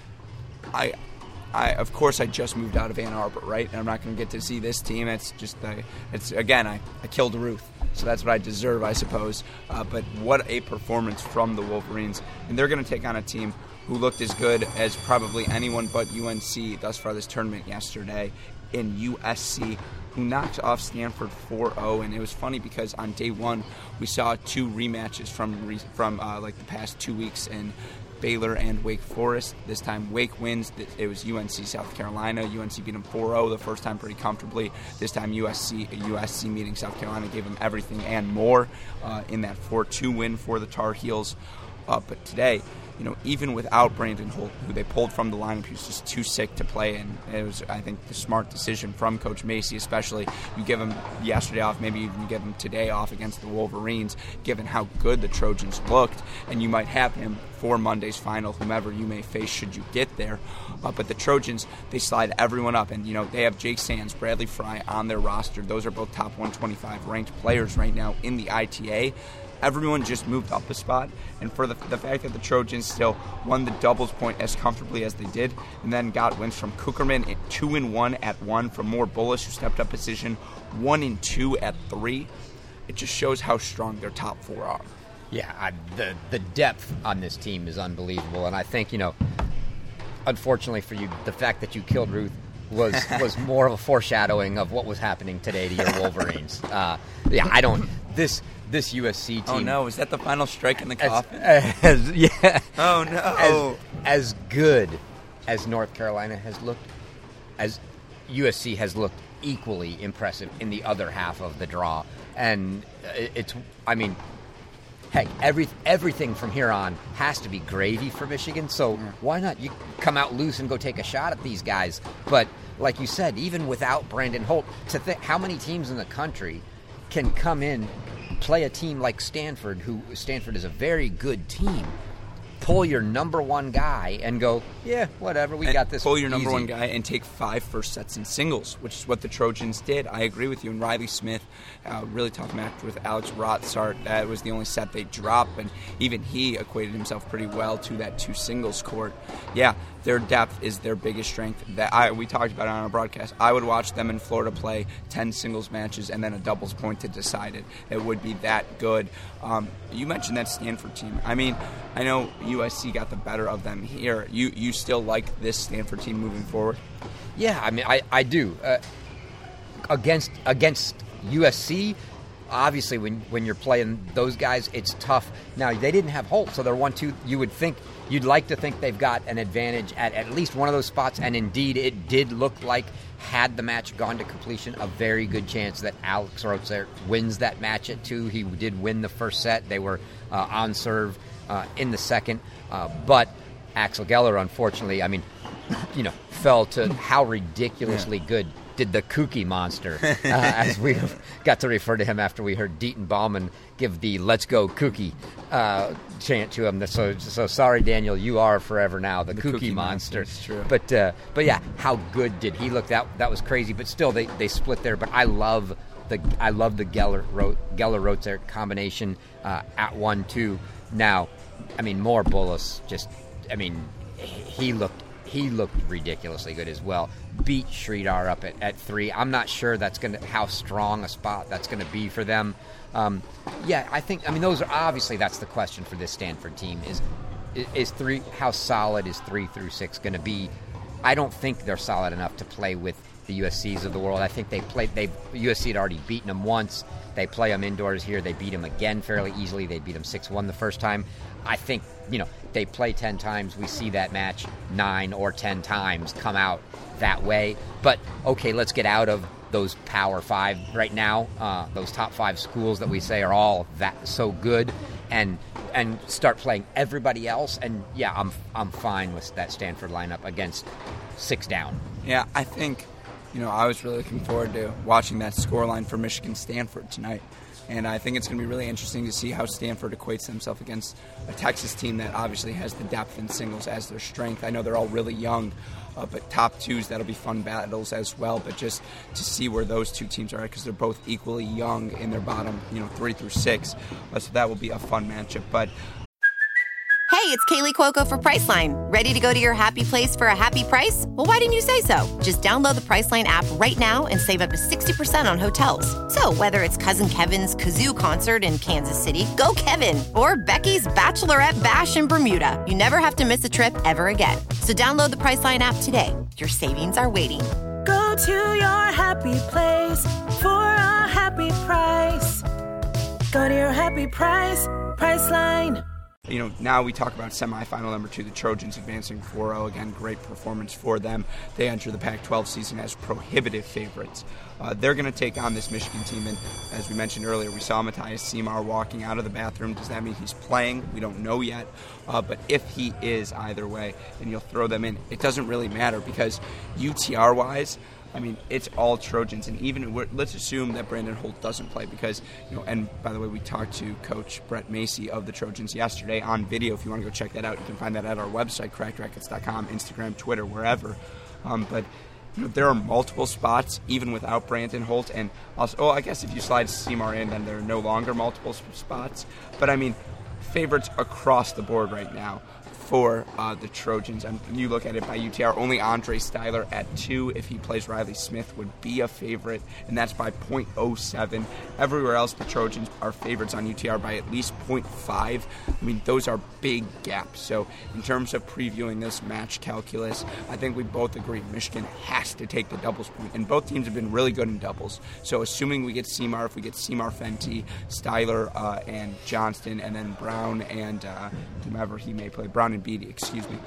I of course, I just moved out of Ann Arbor, right? And I'm not going to get to see this team. It's just, I killed Ruth. So that's what I deserve, I suppose. But what a performance from the Wolverines. And they're going to take on a team who looked as good as probably anyone but UNC thus far this tournament yesterday in USC, who knocked off Stanford 4-0. And it was funny because on day 1, we saw 2 rematches from the past 2 weeks in Baylor and Wake Forest. This time Wake wins. It was UNC South Carolina. UNC beat them 4-0 the first time pretty comfortably. This time USC meeting South Carolina gave them everything and more in that 4-2 win for the Tar Heels. But today, even without Brandon Holt, who they pulled from the lineup, he was just too sick to play, and it was, I think, the smart decision from Coach Macy, especially. You give him yesterday off, maybe even give him today off against the Wolverines, given how good the Trojans looked, and you might have him for Monday's final, whomever you may face should you get there. But the Trojans, they slide everyone up, and they have Jake Sands, Bradley Fry on their roster. Those are both top 125 ranked players right now in the ITA. everyone just moved up a spot, and for the fact that the Trojans still won the doubles point as comfortably as they did, and then got wins from Cookerman 2-1 at 1, from Moore Bullis, who stepped up position 1-2 at 3. It just shows how strong their top 4 are. Yeah, the depth on this team is unbelievable, and I think, unfortunately for you, the fact that you killed Ruth was more of a foreshadowing of what was happening today to your Wolverines. This USC team. Oh no, is that the final strike in the coffin? Yeah. Oh no. As good as North Carolina has looked, as USC has looked equally impressive in the other half of the draw. And heck, everything from here on has to be gravy for Michigan. So why not you come out loose and go take a shot at these guys? But like you said, even without Brandon Holt, how many teams in the country can come in, play a team like Stanford, who Stanford is a very good team, pull your number one guy and go, yeah, whatever, we got this. Pull your number easy. one guy and take 5 first sets in singles, which is what the Trojans did. I agree with you. And Riley Smith, really tough match with Alex Rotzart. That was the only set they dropped, and even he equated himself pretty well to that 2 singles court. Yeah, their depth is their biggest strength. We talked about it on our broadcast. I would watch them in Florida play 10 singles matches and then a doubles point to decide it. It would be that good. You mentioned that Stanford team. I mean, I know USC got the better of them here. You still like this Stanford team moving forward? Yeah, I mean, I do. Against USC, obviously, when you're playing those guys, it's tough. Now, they didn't have Holt, so they're 1-2. You'd like to think they've got an advantage at least one of those spots, and indeed, it did look like, had the match gone to completion, a very good chance that Alex Rotzart wins that match at 2. He did win the first set. They were on serve in the second, but Axel Geller, unfortunately, fell to how ridiculously good did the Kookie Monster, as we got to refer to him after we heard Deaton Ballman give the "Let's Go Kookie" chant to him. So sorry, Daniel, you are forever now the Kookie Monster. True. But yeah, how good did he look? That was crazy. But still, they split there. But I love the Geller Rotzart combination at 1-2. Now, Moore Bullis he looked ridiculously good as well. Beat Sridhar up at 3. I'm not sure how strong a spot that's going to be for them. I think those are obviously, that's the question for this Stanford team is 3. How solid is 3 through 6 going to be? I don't think they're solid enough to play with the USCs of the world. I think USC had already beaten them once. They play them indoors here. They beat them again fairly easily. They beat them 6-1 the first time. I think, they play 10 times. We see that match 9 or 10 times come out that way. But, okay, let's get out of those Power 5 right now, those top 5 schools that we say are all that so good, and start playing everybody else. And, yeah, I'm fine with that Stanford lineup against 6 down. Yeah, I think, I was really looking forward to watching that scoreline for Michigan-Stanford tonight. And I think it's going to be really interesting to see how Stanford equates themselves against a Texas team that obviously has the depth in singles as their strength. I know they're all really young, but top 2s, that'll be fun battles as well. But just to see where those 2 teams are at, because they're both equally young in their bottom, 3 through 6. So that will be a fun matchup. But Hey, it's Kaylee Cuoco for Priceline. Ready to go to your happy place for a happy price? Well, why didn't you say so? Just download the Priceline app right now and save up to 60% on hotels. So whether it's Cousin Kevin's Kazoo Concert in Kansas City, go Kevin, or Becky's Bachelorette Bash in Bermuda, you never have to miss a trip ever again. So download the Priceline app today. Your savings are waiting. Go to your happy place for a happy price. Go to your happy price, Priceline. Now we talk about semifinal number 2, the Trojans advancing 4-0. Again, great performance for them. They enter the Pac-12 season as prohibitive favorites. They're going to take on this Michigan team, and as we mentioned earlier, we saw Matthias Seymour walking out of the bathroom. Does that mean he's playing? We don't know yet. But if he is, either way, then you'll throw them in. It doesn't really matter because UTR-wise, it's all Trojans, and even let's assume that Brandon Holt doesn't play because, and by the way, we talked to Coach Brett Macy of the Trojans yesterday on video. If you want to go check that out, you can find that at our website, crackedrackets.com, Instagram, Twitter, wherever. But there are multiple spots, even without Brandon Holt. And also, I guess if you slide Seymour in, then there are no longer multiple spots. But, I mean, favorites across the board right now for the Trojans. And you look at it by UTR, only Andre Styler at 2, if he plays Riley Smith, would be a favorite, and that's by .07. Everywhere else, the Trojans are favorites on UTR by at least .5. I mean, those are big gaps. So in terms of previewing this match calculus, I think we both agree Michigan has to take the doubles point, and both teams have been really good in doubles. So assuming we get Seymour, if we get Seymour, Fenty, Styler, and Johnston, and then Brown and whomever he may play, Brown and Beatty, excuse me.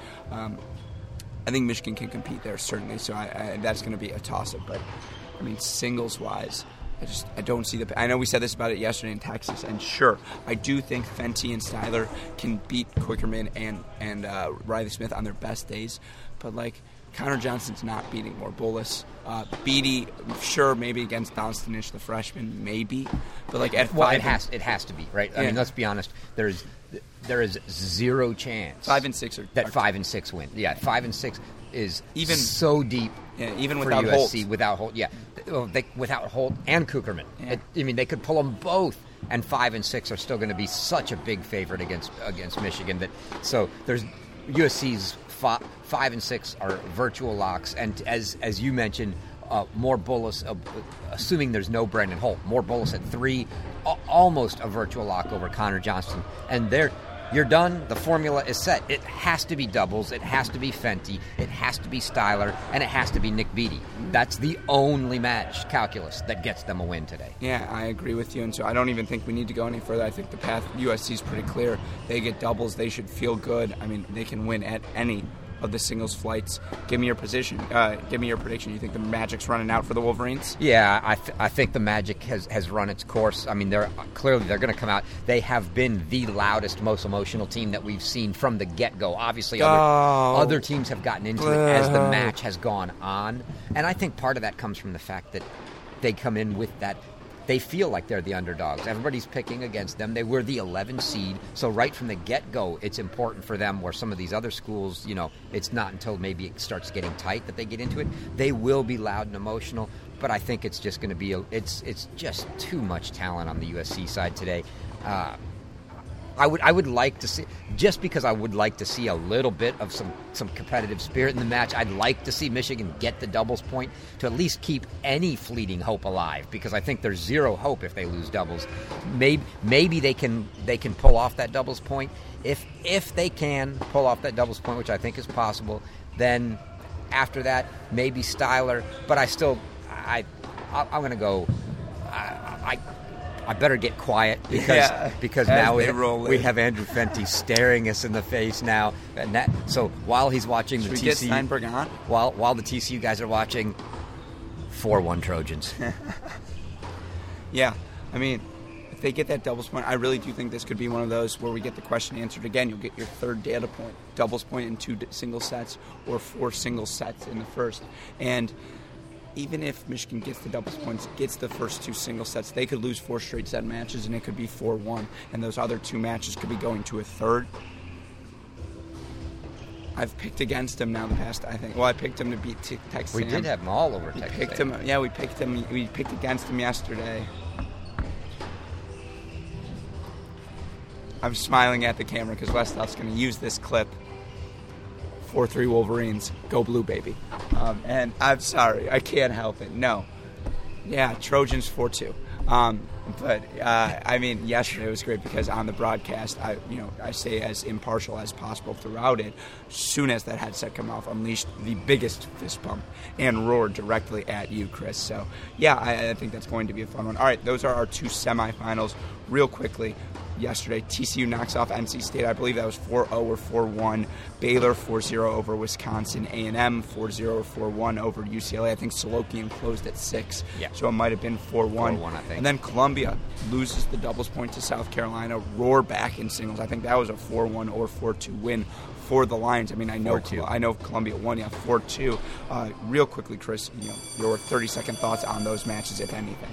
I think Michigan can compete there, certainly, so that's going to be a toss-up. But, I mean, singles-wise, I don't see I know we said this about it yesterday in Texas, and sure, I do think Fenty and Styler can beat Quickerman and Riley Smith on their best days, but, like, Connor Johnston's not beating Morbulis. Beatty, sure, maybe against Donstanish, the freshman, maybe, but like at 5, it has to be, right? I mean, let's be honest. There is zero chance 5 and 6 that 5 and 6 win. Yeah, 5 and 6 is even so deep. Yeah, even for without USC, Holt. without Holt. Yeah, without Holt and Kucherman. Yeah. I mean, they could pull them both, and 5 and 6 are still going to be such a big favorite against Michigan. So there's USC's 5 and 6 are virtual locks, and as you mentioned, Morbulis, assuming there's no Brandon Holt, Morbulis at 3, almost a virtual lock over Connor Johnston, and you're done. The formula is set. It has to be doubles. It has to be Fenty. It has to be Styler, and it has to be Nick Beatty. That's the only match calculus that gets them a win today. Yeah, I agree with you, and so I don't even think we need to go any further. I think the path USC is pretty clear. They get doubles. They should feel good. I mean, they can win at any of the singles flights. Give me your position. Give me your prediction. You think the Magic's running out for the Wolverines? Yeah, I think the Magic has run its course. I mean, they're going to come out. They have been the loudest, most emotional team that we've seen from the get-go. Obviously, other teams have gotten into it as the match has gone on, and I think part of that comes from the fact that they come in with that. They feel like they're the underdogs. Everybody's picking against them. They were the 11 seed. So right from the get-go, it's important for them, where some of these other schools, it's not until maybe it starts getting tight that they get into it. They will be loud and emotional, but I think it's just going to be it's just too much talent on the USC side today. I would like to see, just because I would like to see a little bit of some competitive spirit in the match, I'd like to see Michigan get the doubles point to at least keep any fleeting hope alive, because I think there's zero hope if they lose doubles. Maybe they can pull off that doubles point. If they can pull off that doubles point, which I think is possible, then after that, maybe Styler. But I'm going to go. I better get quiet because now we have Andrew Fenty staring us in the face now. And so while he's watching the TCU, get Steinberg on? While the TCU guys are watching, 4-1 Trojans. Yeah, I mean, if they get that doubles point, I really do think this could be one of those where we get the question answered again. You'll get your third data point, doubles point in 2 single sets or 4 single sets in the first. And even if Michigan gets the doubles points, gets the first 2 single sets, they could lose 4 straight set matches, and it could be 4-1. And those other 2 matches could be going to a third. I've picked against him now the past, I think. Well, I picked him to beat Texas. We did have him all over Texas. Picked him. Yeah, we picked him. We picked against him yesterday. I'm smiling at the camera because Westhoff's going to use this clip. 4-3 Wolverines. Go blue, baby. And I'm sorry. I can't help it. No. Yeah, Trojans 4-2. But I mean, yesterday was great because on the broadcast, I stay as impartial as possible throughout it. As soon as that headset came off, unleashed the biggest fist pump and roared directly at you, Chris. So, yeah, I think that's going to be a fun one. All right, those are our 2 semifinals. Real quickly, yesterday, TCU knocks off NC State. I believe that was 4-0 or 4-1. Baylor 4-0 over Wisconsin. A&M 4-0 or 4-1 over UCLA. I think Solokian closed at 6, so it might have been 4-1. 4-1, I think. And then Columbia loses the doubles point to South Carolina. Roar back in singles. I think that was a 4-1 or 4-2 win for the Lions. I mean, I know Columbia won, 4-2. Real quickly, Chris, your 30-second thoughts on those matches, if anything.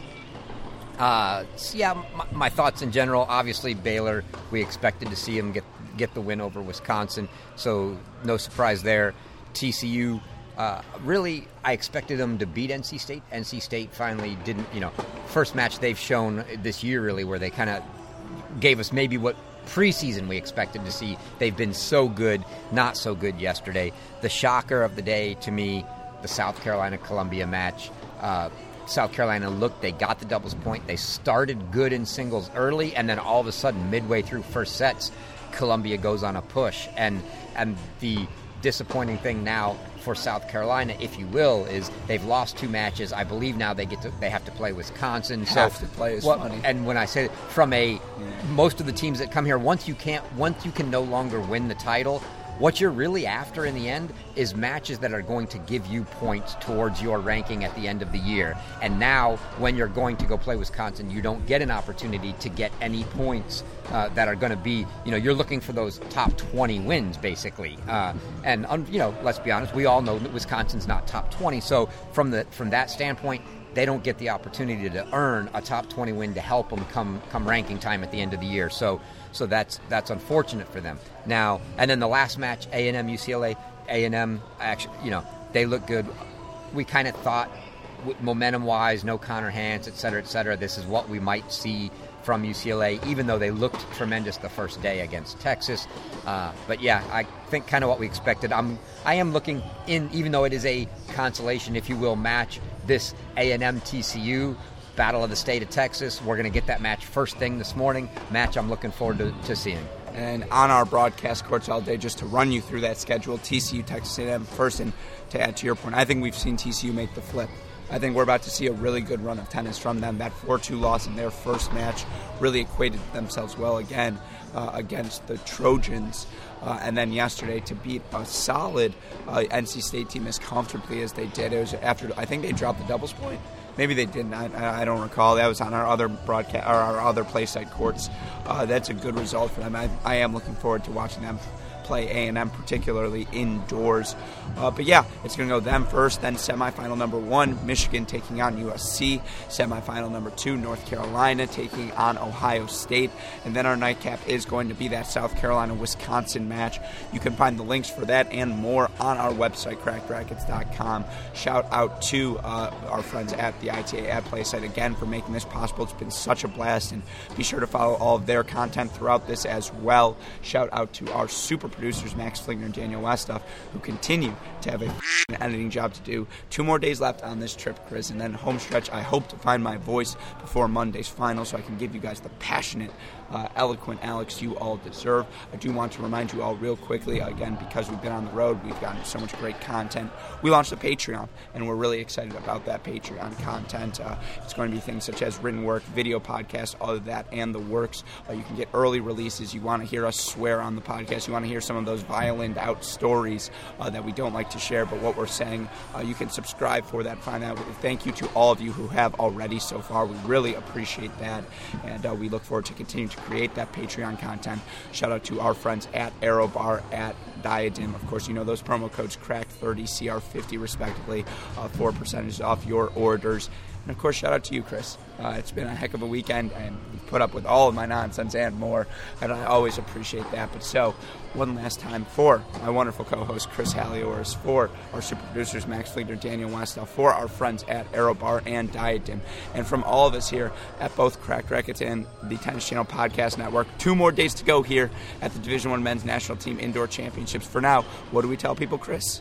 My thoughts in general. Obviously, Baylor, we expected to see him get the win over Wisconsin, so no surprise there. TCU, Really, I expected them to beat NC State. NC State finally didn't, first match they've shown this year, really, where they kind of gave us maybe what preseason we expected to see. They've been so good, not so good yesterday. The shocker of the day to me, the South Carolina-Columbia match. South Carolina they got the doubles point. They started good in singles early, and then all of a sudden, midway through first sets, Columbia goes on a push. And the disappointing thing now for South Carolina, if you will, is they've lost 2 matches. I believe now they have to play Wisconsin. Have to play is funny. And when I say most of the teams that come here, once you can no longer win the title, what you're really after in the end is matches that are going to give you points towards your ranking at the end of the year. And now, when you're going to go play Wisconsin, you don't get an opportunity to get any points that are going to be, you're looking for those top 20 wins, basically. And let's be honest, we all know that Wisconsin's not top 20. So from that standpoint, they don't get the opportunity to earn a top 20 win to help them come ranking time at the end of the year. So that's unfortunate for them. Now, and then the last match, A&M UCLA. A&M actually, they look good. We kind of thought, momentum-wise, no Connor Hance, et cetera, this is what we might see from UCLA, even though they looked tremendous the first day against Texas. But yeah, I think kind of what we expected. I am looking in, even though it is a consolation, if you will, match, this A&M TCU Battle of the State of Texas. We're going to get that match first thing this morning. Match I'm looking forward to seeing. And on our broadcast courts all day, just to run you through that schedule, TCU, Texas A&M first, and to add to your point, I think we've seen TCU make the flip. I think we're about to see a really good run of tennis from them. That 4-2 loss in their first match really equated themselves well again against the Trojans. And then yesterday to beat a solid NC State team as comfortably as they did. It was after, I think they dropped the doubles point. Maybe they didn't. I don't recall. That was on our other broadcast, or our other play site courts. That's a good result for them. I am looking forward to watching them play A&M, particularly indoors. But yeah, it's going to go them first, then semifinal number 1, Michigan taking on USC, semifinal number 2, North Carolina taking on Ohio State, and then our nightcap is going to be that South Carolina-Wisconsin match. You can find the links for that and more on our website, crackedrackets.com. Shout out to our friends at the ITA Ad Play site again for making this possible. It's been such a blast, and be sure to follow all of their content throughout this as well. Shout out to our super producers, Max Fligner and Daniel Westoff, who continue to have an editing job to do. 2 more days left on this trip, Chris, and then home stretch. I hope to find my voice before Monday's final so I can give you guys the passionate, eloquent Alex you all deserve. I do want to remind you all real quickly, again, because we've been on the road, we've gotten so much great content. We launched a Patreon, and we're really excited about that Patreon content. It's going to be things such as written work, video podcasts, all of that, and the works. You can get early releases. You want to hear us swear on the podcast. You want to hear some of those violent out stories that we don't like to share, but what we're saying, you can subscribe for that. Find out. Thank you to all of you who have already so far. We really appreciate that, and we look forward to continuing to create that Patreon content. Shout out to our friends at Arrow Bar, at Diadem. Of course, you know those promo codes, CRACK30, CR50 respectively, 4% off your orders. And of course, shout out to you, Chris. It's been a heck of a weekend, and you've put up with all of my nonsense and more, and I always appreciate that. But so, one last time, for my wonderful co-host, Chris Halliors, for our super producers, Max Fligner, Daniel Westoff, for our friends at Arrow Bar and Diadem, and from all of us here at both Cracked Racquets and the Tennis Channel Podcast Network, 2 more days to go here at the Division I Men's National Team Indoor Championships. For now, what do we tell people, Chris?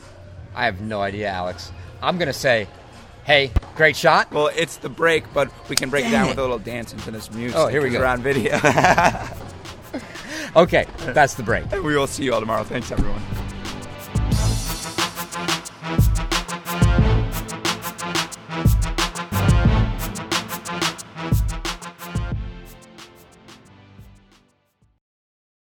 I have no idea, Alex. I'm going to say, hey, great shot. Well, it's the break, but we can break it down with a little dance into this music. Oh, here we go. We're on video. Okay, that's the break. We will see you all tomorrow. Thanks, everyone.